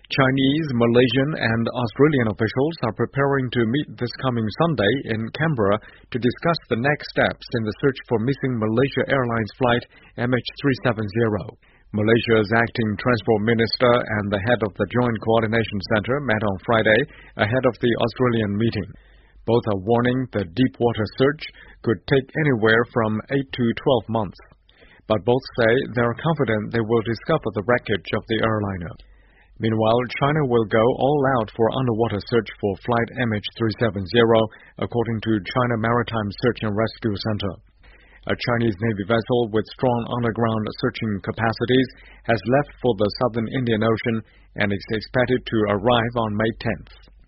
Chinese, Malaysian and Australian officials are preparing to meet this coming Sunday in Canberra to discuss the next steps in the search for missing Malaysia Airlines flight MH370. Malaysia's acting transport minister and the head of the Joint Coordination Centre met on Friday ahead of the Australian meeting. Both are warning the deep-water search could take anywhere from 8 to 12 months. But both say they are confident they will discover the wreckage of the airliner. Meanwhile, China will go all out for underwater search for flight MH370, according to China Maritime Search and Rescue Center. A Chinese Navy vessel with strong underground searching capacities has left for the southern Indian Ocean and is expected to arrive on May 10th.